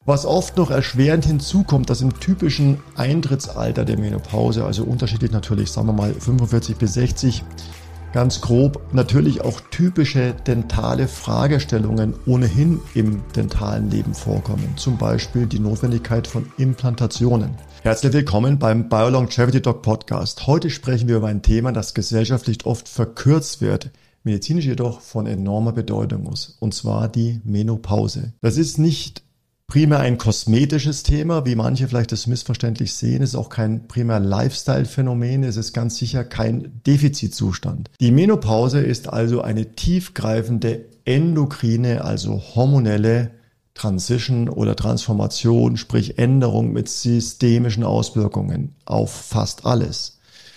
Was oft noch erschwerend hinzukommt, dass im typischen Eintrittsalter der Menopause, also unterschiedlich natürlich, sagen wir mal 45 bis 60, ganz grob natürlich auch typische dentale Fragestellungen ohnehin im dentalen Leben vorkommen. Zum Beispiel die Notwendigkeit von Implantationen. Herzlich willkommen beim BioLongevity Doc Podcast. Heute sprechen wir über ein Thema, das gesellschaftlich oft verkürzt wird, medizinisch jedoch von enormer Bedeutung ist, und zwar die Menopause. Das ist nicht primär ein kosmetisches Thema, wie manche vielleicht das missverständlich sehen. Es ist auch kein primär Lifestyle-Phänomen. Es ist ganz sicher kein Defizitzustand. Die Menopause ist also eine tiefgreifende endokrine, also hormonelle Transition oder Transformation, sprich Änderung mit systemischen Auswirkungen auf fast alles.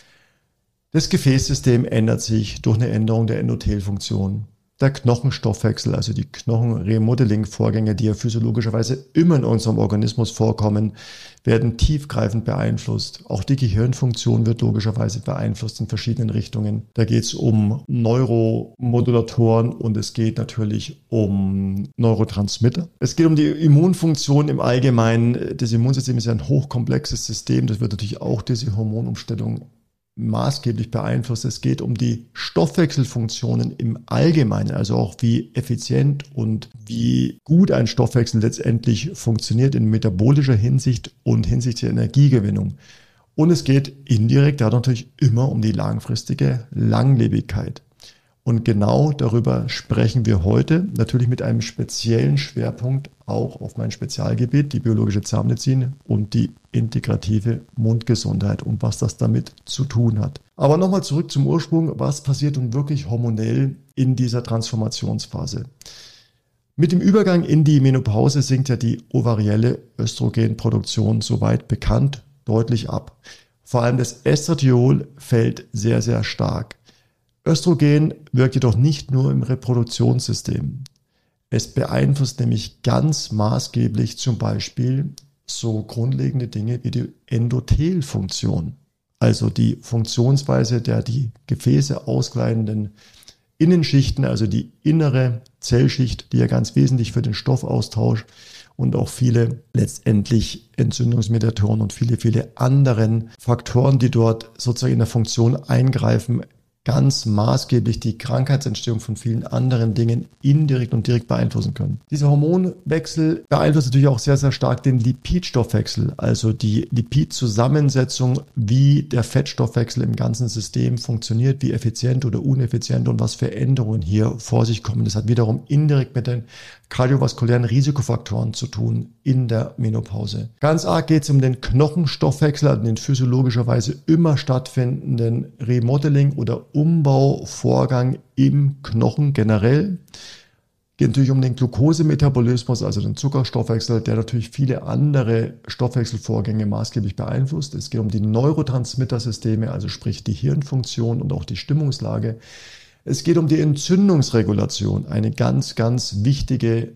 Das Gefäßsystem ändert sich durch eine Änderung der Endothelfunktion. Der Knochenstoffwechsel, also die Knochenremodeling-Vorgänge, die ja physiologischerweise immer in unserem Organismus vorkommen, werden tiefgreifend beeinflusst. Auch die Gehirnfunktion wird logischerweise beeinflusst in verschiedenen Richtungen. Da geht es um Neuromodulatoren und es geht natürlich um Neurotransmitter. Es geht um die Immunfunktion im Allgemeinen. Das Immunsystem ist ja ein hochkomplexes System. Das wird natürlich auch diese Hormonumstellung maßgeblich beeinflusst. Es geht um die Stoffwechselfunktionen im Allgemeinen, also auch wie effizient und wie gut ein Stoffwechsel letztendlich funktioniert in metabolischer Hinsicht und hinsichtlich der Energiegewinnung. Und es geht indirekt da natürlich immer um die langfristige Langlebigkeit. Und genau darüber sprechen wir heute, natürlich mit einem speziellen Schwerpunkt auch auf mein Spezialgebiet, die biologische Zahnmedizin und die integrative Mundgesundheit und was das damit zu tun hat. Aber nochmal zurück zum Ursprung, was passiert nun wirklich hormonell in dieser Transformationsphase? Mit dem Übergang in die Menopause sinkt ja die ovarielle Östrogenproduktion, soweit bekannt, deutlich ab. Vor allem das Estradiol fällt sehr, sehr stark. Östrogen wirkt jedoch nicht nur im Reproduktionssystem. Es beeinflusst nämlich ganz maßgeblich zum Beispiel so grundlegende Dinge wie die Endothelfunktion, also die Funktionsweise der die Gefäße auskleidenden Innenschichten, also die innere Zellschicht, die ja ganz wesentlich für den Stoffaustausch und auch viele letztendlich Entzündungsmediatoren und viele anderen Faktoren, die dort sozusagen in der Funktion eingreifen, ganz maßgeblich die Krankheitsentstehung von vielen anderen Dingen indirekt und direkt beeinflussen können. Dieser Hormonwechsel beeinflusst natürlich auch sehr, sehr stark den Lipidstoffwechsel, also die Lipidzusammensetzung, wie der Fettstoffwechsel im ganzen System funktioniert, wie effizient oder uneffizient und was für Änderungen hier vor sich kommen. Das hat wiederum indirekt mit den kardiovaskulären Risikofaktoren zu tun in der Menopause. Ganz arg geht es um den Knochenstoffwechsel, also den physiologischerweise immer stattfindenden Remodeling oder Umbauvorgang im Knochen generell. Geht natürlich um den Glukosemetabolismus, also den Zuckerstoffwechsel, der natürlich viele andere Stoffwechselvorgänge maßgeblich beeinflusst. Es geht um die Neurotransmittersysteme, also sprich die Hirnfunktion und auch die Stimmungslage. Es geht um die Entzündungsregulation, eine ganz, ganz wichtige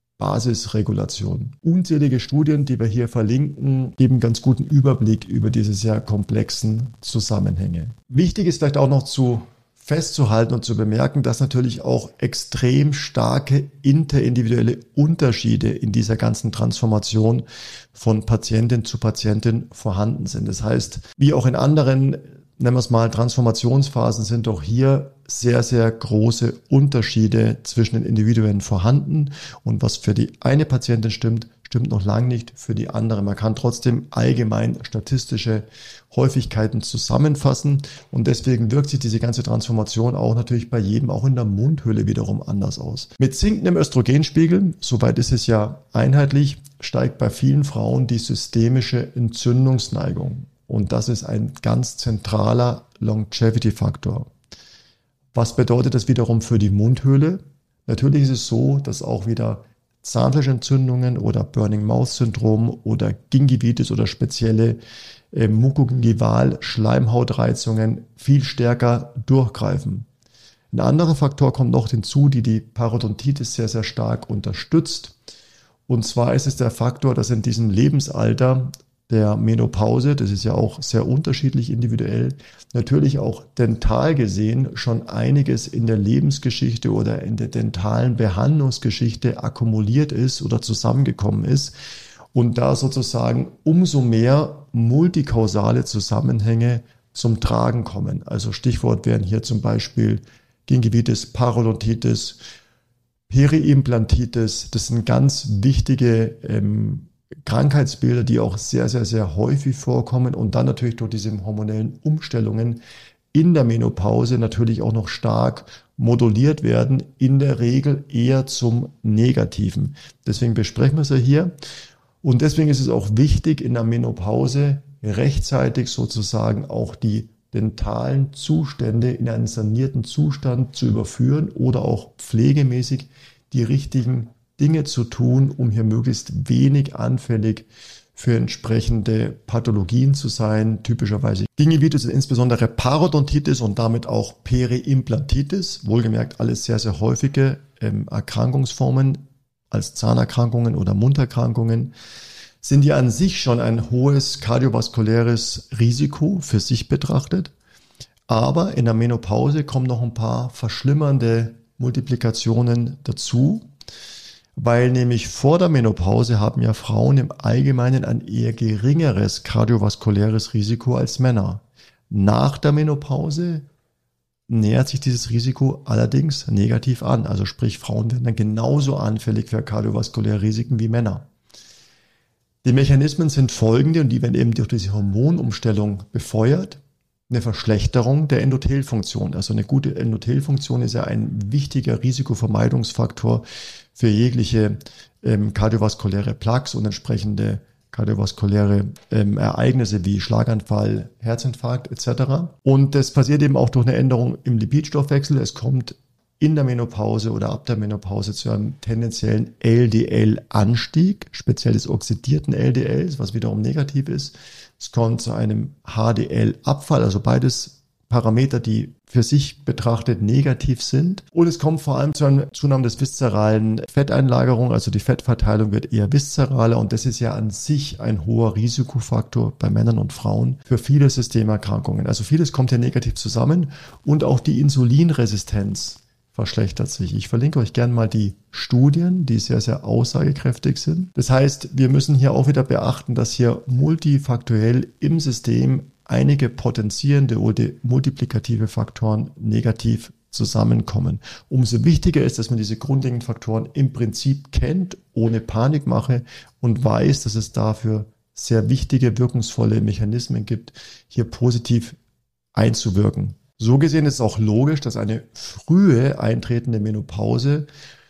Basisregulation. Unzählige Studien, die wir hier verlinken, geben einen ganz guten Überblick über diese sehr komplexen Zusammenhänge. Wichtig ist vielleicht auch noch festzuhalten und zu bemerken, dass natürlich auch extrem starke interindividuelle Unterschiede in dieser ganzen Transformation von Patientin zu Patientin vorhanden sind. Das heißt, wie auch in anderen, nennen wir es mal, Transformationsphasen sind auch hier sehr, sehr große Unterschiede zwischen den Individuen vorhanden. Und was für die eine Patientin stimmt, stimmt noch lange nicht für die andere. Man kann trotzdem allgemein statistische Häufigkeiten zusammenfassen. Und deswegen wirkt sich diese ganze Transformation auch natürlich bei jedem, auch in der Mundhöhle wiederum anders aus. Mit sinkendem Östrogenspiegel, soweit ist es ja einheitlich, steigt bei vielen Frauen die systemische Entzündungsneigung. Und das ist ein ganz zentraler Longevity-Faktor. Was bedeutet das wiederum für die Mundhöhle? Natürlich ist es so, dass auch wieder Zahnfleischentzündungen oder Burning Mouth Syndrom oder Gingivitis oder spezielle Mukogingival-Schleimhautreizungen viel stärker durchgreifen. Ein anderer Faktor kommt noch hinzu, die Parodontitis sehr, sehr stark unterstützt. Und zwar ist es der Faktor, dass in diesem Lebensalter der Menopause, das ist ja auch sehr unterschiedlich individuell, natürlich auch dental gesehen schon einiges in der Lebensgeschichte oder in der dentalen Behandlungsgeschichte akkumuliert ist oder zusammengekommen ist und da sozusagen umso mehr multikausale Zusammenhänge zum Tragen kommen. Also Stichwort wären hier zum Beispiel Gingivitis, Parodontitis, Periimplantitis. Das sind ganz wichtige Krankheitsbilder, die auch sehr, sehr, sehr häufig vorkommen und dann natürlich durch diese hormonellen Umstellungen in der Menopause natürlich auch noch stark moduliert werden, in der Regel eher zum Negativen. Deswegen besprechen wir es ja hier und deswegen ist es auch wichtig, in der Menopause rechtzeitig sozusagen auch die dentalen Zustände in einen sanierten Zustand zu überführen oder auch pflegemäßig die richtigen Dinge zu tun, um hier möglichst wenig anfällig für entsprechende Pathologien zu sein, typischerweise Gingivitis und insbesondere Parodontitis und damit auch Periimplantitis, wohlgemerkt alles sehr, sehr häufige Erkrankungsformen als Zahnerkrankungen oder Munderkrankungen, sind ja an sich schon ein hohes kardiovaskuläres Risiko für sich betrachtet. Aber in der Menopause kommen noch ein paar verschlimmernde Multiplikationen dazu, weil nämlich vor der Menopause haben ja Frauen im Allgemeinen ein eher geringeres kardiovaskuläres Risiko als Männer. Nach der Menopause nähert sich dieses Risiko allerdings negativ an. Also sprich, Frauen werden dann genauso anfällig für kardiovaskuläre Risiken wie Männer. Die Mechanismen sind folgende und die werden eben durch diese Hormonumstellung befeuert. Eine Verschlechterung der Endothelfunktion. Also eine gute Endothelfunktion ist ja ein wichtiger Risikovermeidungsfaktor für jegliche kardiovaskuläre Plaques und entsprechende kardiovaskuläre Ereignisse wie Schlaganfall, Herzinfarkt etc. Und das passiert eben auch durch eine Änderung im Lipidstoffwechsel. Es kommt in der Menopause oder ab der Menopause zu einem tendenziellen LDL-Anstieg, speziell des oxidierten LDLs, was wiederum negativ ist. Es kommt zu einem HDL-Abfall, also beides Parameter, die für sich betrachtet negativ sind. Und es kommt vor allem zu einer Zunahme des viszeralen Fetteinlagerung, also die Fettverteilung wird eher viszeraler und das ist ja an sich ein hoher Risikofaktor bei Männern und Frauen für viele Systemerkrankungen. Also vieles kommt hier negativ zusammen und auch die Insulinresistenz verschlechtert sich. Ich verlinke euch gerne mal die Studien, die sehr, sehr aussagekräftig sind. Das heißt, wir müssen hier auch wieder beachten, dass hier multifaktoriell im System einige potenzierende oder multiplikative Faktoren negativ zusammenkommen. Umso wichtiger ist, dass man diese grundlegenden Faktoren im Prinzip kennt, ohne Panikmache und weiß, dass es dafür sehr wichtige, wirkungsvolle Mechanismen gibt, hier positiv einzuwirken. So gesehen ist es auch logisch, dass eine frühe eintretende Menopause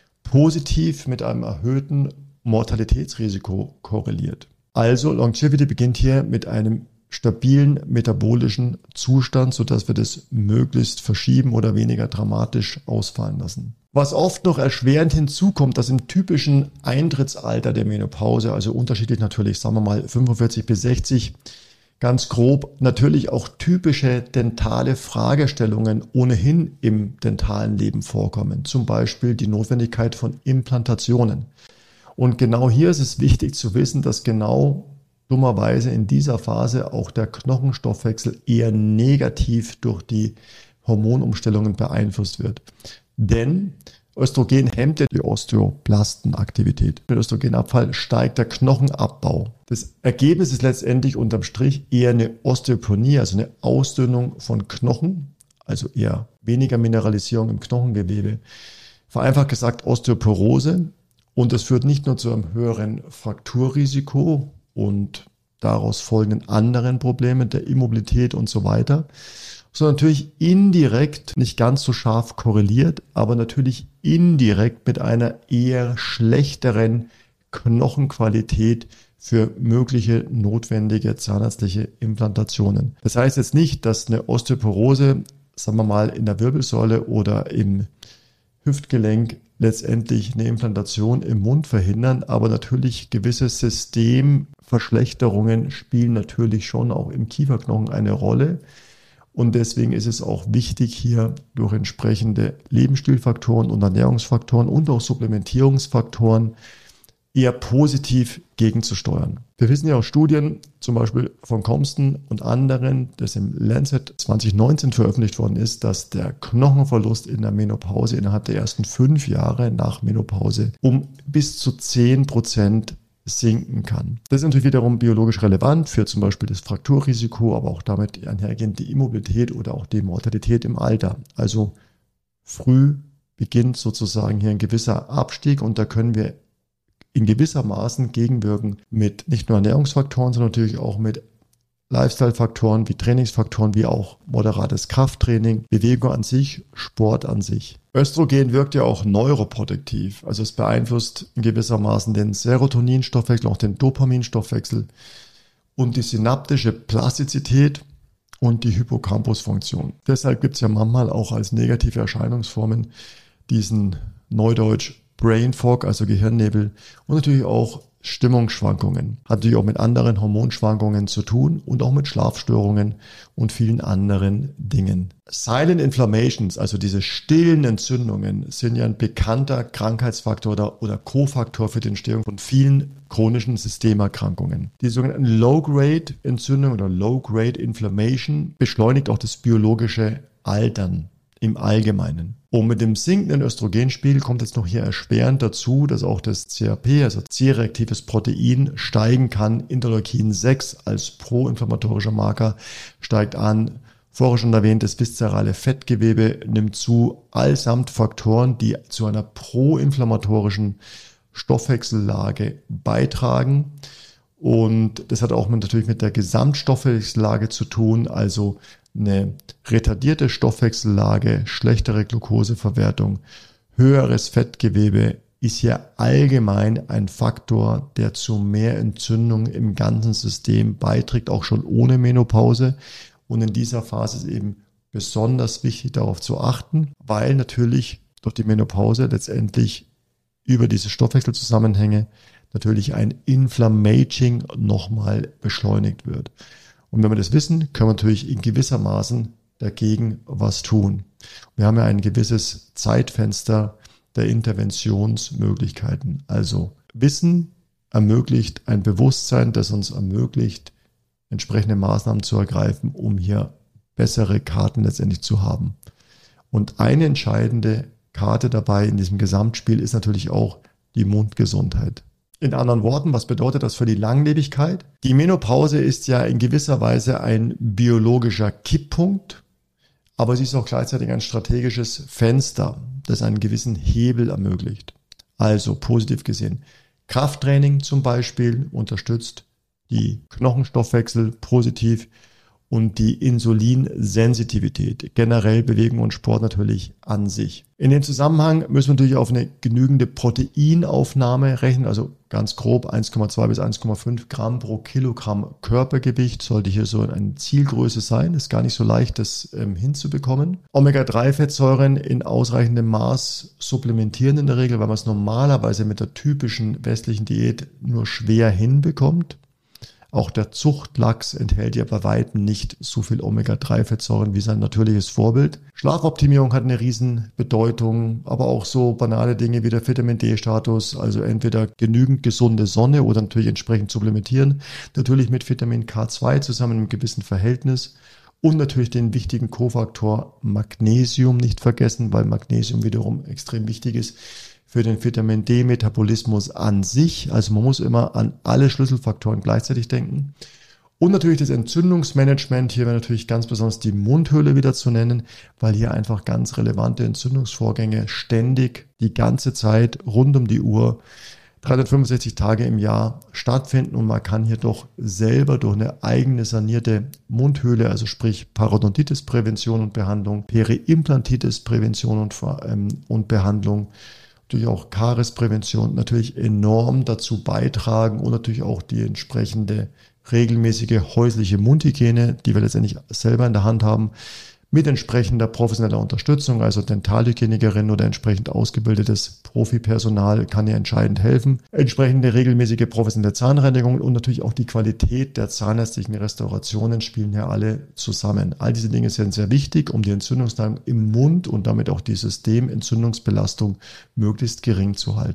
positiv mit einem erhöhten Mortalitätsrisiko korreliert. Also Longevity beginnt hier mit einem stabilen metabolischen Zustand, sodass wir das möglichst verschieben oder weniger dramatisch ausfallen lassen. Was oft noch erschwerend hinzukommt, dass im typischen Eintrittsalter der Menopause, also unterschiedlich natürlich, sagen wir mal 45 bis 60, ganz grob natürlich auch typische dentale Fragestellungen ohnehin im dentalen Leben vorkommen. Zum Beispiel die Notwendigkeit von Implantationen. Und genau hier ist es wichtig zu wissen, dass genau dummerweise in dieser Phase auch der Knochenstoffwechsel eher negativ durch die Hormonumstellungen beeinflusst wird. Denn Östrogen hemmt die Osteoplastenaktivität. Mit Östrogenabfall steigt der Knochenabbau. Das Ergebnis ist letztendlich unterm Strich eher eine Osteopenie, also eine Ausdünnung von Knochen, also eher weniger Mineralisierung im Knochengewebe. Vereinfacht gesagt Osteoporose. Und das führt nicht nur zu einem höheren Frakturrisiko und daraus folgenden anderen Problemen der Immobilität und so weiter, sondern natürlich indirekt, nicht ganz so scharf korreliert, aber natürlich indirekt mit einer eher schlechteren Knochenqualität für mögliche notwendige zahnärztliche Implantationen. Das heißt jetzt nicht, dass eine Osteoporose, sagen wir mal, in der Wirbelsäule oder im Hüftgelenk letztendlich eine Implantation im Mund verhindern, aber natürlich gewisse Systemverschlechterungen spielen natürlich schon auch im Kieferknochen eine Rolle. Und deswegen ist es auch wichtig, hier durch entsprechende Lebensstilfaktoren und Ernährungsfaktoren und auch Supplementierungsfaktoren eher positiv gegenzusteuern. Wir wissen ja aus Studien, zum Beispiel von Compton und anderen, das im Lancet 2019 veröffentlicht worden ist, dass der Knochenverlust in der Menopause innerhalb der ersten 5 Jahre nach Menopause um bis zu 10% sinken kann. Das ist natürlich wiederum biologisch relevant für zum Beispiel das Frakturrisiko, aber auch damit einhergehend die Immobilität oder auch die Mortalität im Alter. Also früh beginnt sozusagen hier ein gewisser Abstieg und da können wir in gewissermaßen gegenwirken mit nicht nur Ernährungsfaktoren, sondern natürlich auch mit Lifestyle-Faktoren wie Trainingsfaktoren, wie auch moderates Krafttraining, Bewegung an sich, Sport an sich. Östrogen wirkt ja auch neuroprotektiv, also es beeinflusst in gewissermaßen den Serotoninstoffwechsel, auch den Dopaminstoffwechsel und die synaptische Plastizität und die Hippocampusfunktion. Deshalb gibt es ja manchmal auch als negative Erscheinungsformen diesen Neudeutsch Brain Fog, also Gehirnnebel und natürlich auch Stimmungsschwankungen. Hat natürlich auch mit anderen Hormonschwankungen zu tun und auch mit Schlafstörungen und vielen anderen Dingen. Silent Inflammations, also diese stillen Entzündungen, sind ja ein bekannter Krankheitsfaktor oder Kofaktor für die Entstehung von vielen chronischen Systemerkrankungen. Die sogenannten Low-Grade-Entzündung oder Low-Grade Inflammation beschleunigt auch das biologische Altern im Allgemeinen. Und mit dem sinkenden Östrogenspiegel kommt jetzt noch hier erschwerend dazu, dass auch das CRP, also C-reaktives Protein, steigen kann. Interleukin 6 als proinflammatorischer Marker steigt an. Vorher schon erwähnt, das viszerale Fettgewebe nimmt zu. Allesamt Faktoren, die zu einer proinflammatorischen Stoffwechsellage beitragen. Und das hat auch natürlich mit der Gesamtstoffwechsellage zu tun, also eine retardierte Stoffwechsellage, schlechtere Glukoseverwertung, höheres Fettgewebe ist hier allgemein ein Faktor, der zu mehr Entzündung im ganzen System beiträgt, auch schon ohne Menopause. Und in dieser Phase ist eben besonders wichtig, darauf zu achten, weil natürlich durch die Menopause letztendlich über diese Stoffwechselzusammenhänge natürlich ein Inflammaging nochmal beschleunigt wird. Und wenn wir das wissen, können wir natürlich in gewissermaßen dagegen was tun. Wir haben ja ein gewisses Zeitfenster der Interventionsmöglichkeiten. Also Wissen ermöglicht ein Bewusstsein, das uns ermöglicht, entsprechende Maßnahmen zu ergreifen, um hier bessere Karten letztendlich zu haben. Und eine entscheidende Karte dabei in diesem Gesamtspiel ist natürlich auch die Mundgesundheit. In anderen Worten, was bedeutet das für die Langlebigkeit? Die Menopause ist ja in gewisser Weise ein biologischer Kipppunkt, aber sie ist auch gleichzeitig ein strategisches Fenster, das einen gewissen Hebel ermöglicht. Also positiv gesehen, Krafttraining zum Beispiel unterstützt die Knochenstoffwechsel positiv und die Insulinsensitivität. Generell Bewegung und Sport natürlich an sich. In dem Zusammenhang müssen wir natürlich auf eine genügende Proteinaufnahme rechnen, also ganz grob 1,2 bis 1,5 Gramm pro Kilogramm Körpergewicht sollte hier so eine Zielgröße sein. Ist gar nicht so leicht, das hinzubekommen. Omega-3-Fettsäuren in ausreichendem Maß supplementieren in der Regel, weil man es normalerweise mit der typischen westlichen Diät nur schwer hinbekommt. Auch der Zuchtlachs enthält ja bei weitem nicht so viel Omega-3-Fettsäuren wie sein natürliches Vorbild. Schlafoptimierung hat eine Riesenbedeutung, aber auch so banale Dinge wie der Vitamin-D-Status, also entweder genügend gesunde Sonne oder natürlich entsprechend supplementieren. Natürlich mit Vitamin K2 zusammen im gewissen Verhältnis und natürlich den wichtigen Kofaktor Magnesium nicht vergessen, weil Magnesium wiederum extrem wichtig ist für den Vitamin-D-Metabolismus an sich. Also man muss immer an alle Schlüsselfaktoren gleichzeitig denken. Und natürlich das Entzündungsmanagement. Hier wäre natürlich ganz besonders die Mundhöhle wieder zu nennen, weil hier einfach ganz relevante Entzündungsvorgänge ständig die ganze Zeit rund um die Uhr 365 Tage im Jahr stattfinden und man kann hier doch selber durch eine eigene sanierte Mundhöhle, also sprich Parodontitis-Prävention und Behandlung, Periimplantitis-Prävention und Behandlung, durch auch Kariesprävention natürlich enorm dazu beitragen und natürlich auch die entsprechende regelmäßige häusliche Mundhygiene, die wir letztendlich selber in der Hand haben, mit entsprechender professioneller Unterstützung, also Dentalhygienikerin oder entsprechend ausgebildetes Profipersonal kann hier entscheidend helfen. Entsprechende regelmäßige professionelle Zahnreinigung und natürlich auch die Qualität der zahnärztlichen Restaurationen spielen hier alle zusammen. All diese Dinge sind sehr wichtig, um die Entzündungslagen im Mund und damit auch die Systementzündungsbelastung möglichst gering zu halten.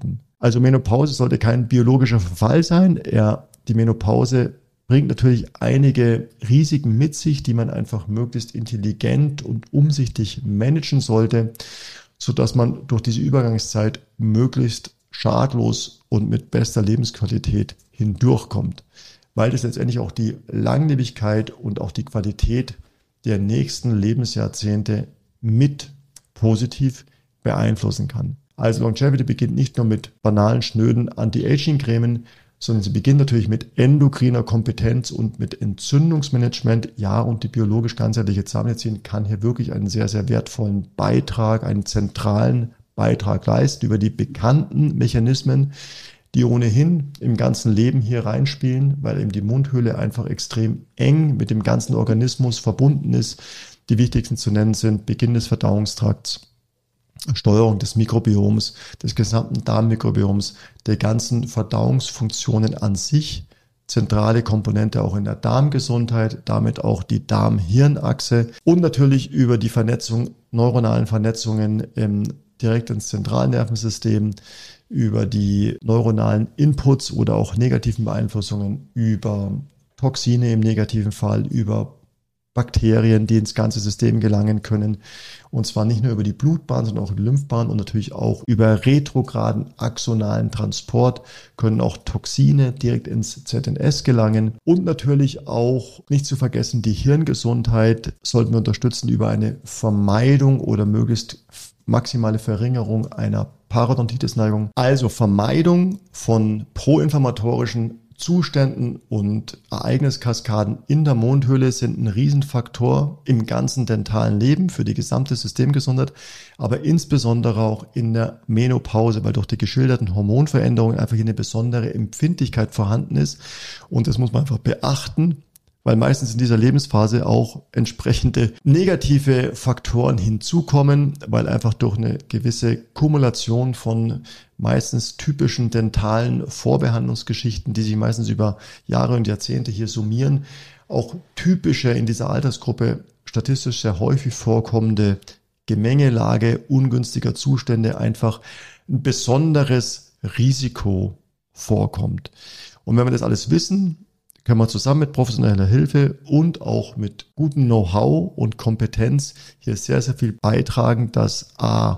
Also Menopause sollte kein biologischer Verfall sein. Die Menopause bringt natürlich einige Risiken mit sich, die man einfach möglichst intelligent und umsichtig managen sollte, sodass man durch diese Übergangszeit möglichst schadlos und mit bester Lebensqualität hindurchkommt, weil das letztendlich auch die Langlebigkeit und auch die Qualität der nächsten Lebensjahrzehnte mit positiv beeinflussen kann. Also Longevity beginnt nicht nur mit banalen, schnöden Anti-Aging-Cremen, sondern sie beginnt natürlich mit endokriner Kompetenz und mit Entzündungsmanagement. Ja, und die biologisch ganzheitliche Zahnmedizin kann hier wirklich einen sehr, sehr wertvollen Beitrag, einen zentralen Beitrag leisten über die bekannten Mechanismen, die ohnehin im ganzen Leben hier reinspielen, weil eben die Mundhöhle einfach extrem eng mit dem ganzen Organismus verbunden ist. Die wichtigsten zu nennen sind Beginn des Verdauungstrakts, Steuerung des Mikrobioms, des gesamten Darmmikrobioms, der ganzen Verdauungsfunktionen an sich, zentrale Komponente auch in der Darmgesundheit, damit auch die Darm-Hirn-Achse und natürlich über die neuronalen Vernetzungen direkt ins Zentralnervensystem, über die neuronalen Inputs oder auch negativen Beeinflussungen, über Toxine im negativen Fall, über Bakterien, die ins ganze System gelangen können. Und zwar nicht nur über die Blutbahn, sondern auch über die Lymphbahn und natürlich auch über retrograden axonalen Transport können auch Toxine direkt ins ZNS gelangen. Und natürlich auch nicht zu vergessen, die Hirngesundheit sollten wir unterstützen über eine Vermeidung oder möglichst maximale Verringerung einer Parodontitis-Neigung. Also Vermeidung von proinflammatorischen Zuständen und Ereigniskaskaden in der Mundhöhle sind ein Riesenfaktor im ganzen dentalen Leben für die gesamte Systemgesundheit, aber insbesondere auch in der Menopause, weil durch die geschilderten Hormonveränderungen einfach hier eine besondere Empfindlichkeit vorhanden ist. Und das muss man einfach beachten, weil meistens in dieser Lebensphase auch entsprechende negative Faktoren hinzukommen, weil einfach durch eine gewisse Kumulation von meistens typischen dentalen Vorbehandlungsgeschichten, die sich meistens über Jahre und Jahrzehnte hier summieren, auch typische in dieser Altersgruppe statistisch sehr häufig vorkommende Gemengelage ungünstiger Zustände einfach ein besonderes Risiko vorkommt. Und wenn wir das alles wissen, können wir zusammen mit professioneller Hilfe und auch mit gutem Know-how und Kompetenz hier sehr, sehr viel beitragen, dass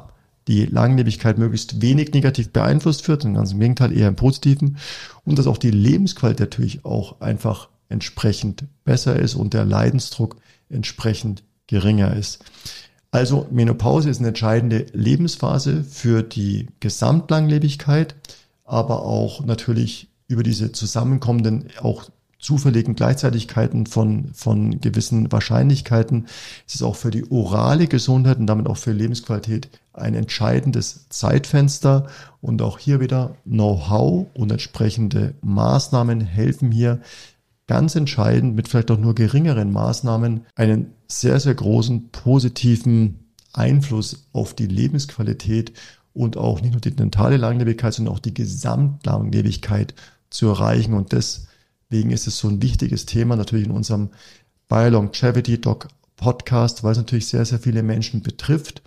die Langlebigkeit möglichst wenig negativ beeinflusst wird, ganz im Gegenteil eher im Positiven, und dass auch die Lebensqualität natürlich auch einfach entsprechend besser ist und der Leidensdruck entsprechend geringer ist. Also Menopause ist eine entscheidende Lebensphase für die Gesamtlanglebigkeit, aber auch natürlich über diese zusammenkommenden auch zufälligen Gleichzeitigkeiten von gewissen Wahrscheinlichkeiten. Es ist auch für die orale Gesundheit und damit auch für Lebensqualität ein entscheidendes Zeitfenster. Und auch hier wieder Know-how und entsprechende Maßnahmen helfen hier ganz entscheidend mit vielleicht auch nur geringeren Maßnahmen einen sehr, sehr großen positiven Einfluss auf die Lebensqualität und auch nicht nur die dentale Langlebigkeit, sondern auch die Gesamtlanglebigkeit zu erreichen. Und deswegen ist es so ein wichtiges Thema natürlich in unserem BioLongevity Doc Podcast, weil es natürlich sehr, sehr viele Menschen betrifft.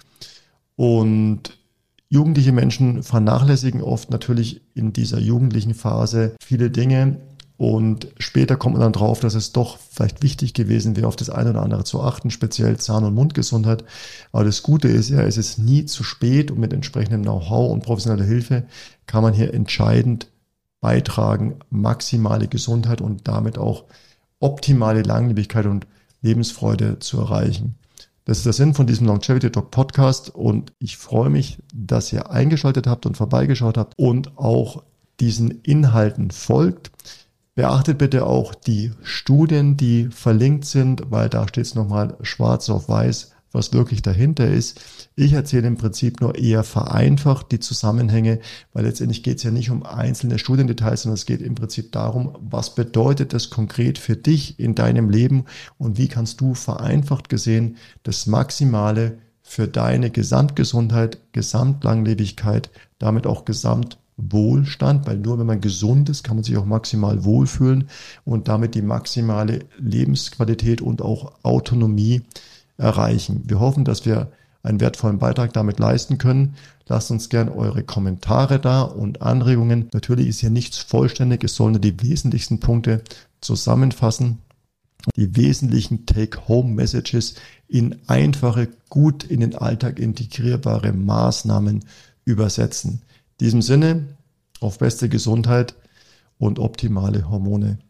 Und jugendliche Menschen vernachlässigen oft natürlich in dieser jugendlichen Phase viele Dinge. Und später kommt man dann drauf, dass es doch vielleicht wichtig gewesen wäre, auf das eine oder andere zu achten, speziell Zahn- und Mundgesundheit. Aber das Gute ist ja, es ist nie zu spät und mit entsprechendem Know-how und professioneller Hilfe kann man hier entscheidend beitragen, maximale Gesundheit und damit auch optimale Langlebigkeit und Lebensfreude zu erreichen. Das ist der Sinn von diesem Longevity Doc Podcast und ich freue mich, dass ihr eingeschaltet habt und vorbeigeschaut habt und auch diesen Inhalten folgt. Beachtet bitte auch die Studien, die verlinkt sind, weil da steht es nochmal schwarz auf weiß, was wirklich dahinter ist. Ich erzähle im Prinzip nur eher vereinfacht die Zusammenhänge, weil letztendlich geht es ja nicht um einzelne Studiendetails, sondern es geht im Prinzip darum, was bedeutet das konkret für dich in deinem Leben und wie kannst du vereinfacht gesehen das Maximale für deine Gesamtgesundheit, Gesamtlanglebigkeit, damit auch Gesamtwohlstand, weil nur wenn man gesund ist, kann man sich auch maximal wohlfühlen und damit die maximale Lebensqualität und auch Autonomie erreichen. Wir hoffen, dass wir einen wertvollen Beitrag damit leisten können. Lasst uns gern eure Kommentare da und Anregungen. Natürlich ist hier nichts vollständig, es sollen nur die wesentlichsten Punkte zusammenfassen, die wesentlichen Take-Home-Messages in einfache, gut in den Alltag integrierbare Maßnahmen übersetzen. In diesem Sinne, auf beste Gesundheit und optimale Hormone.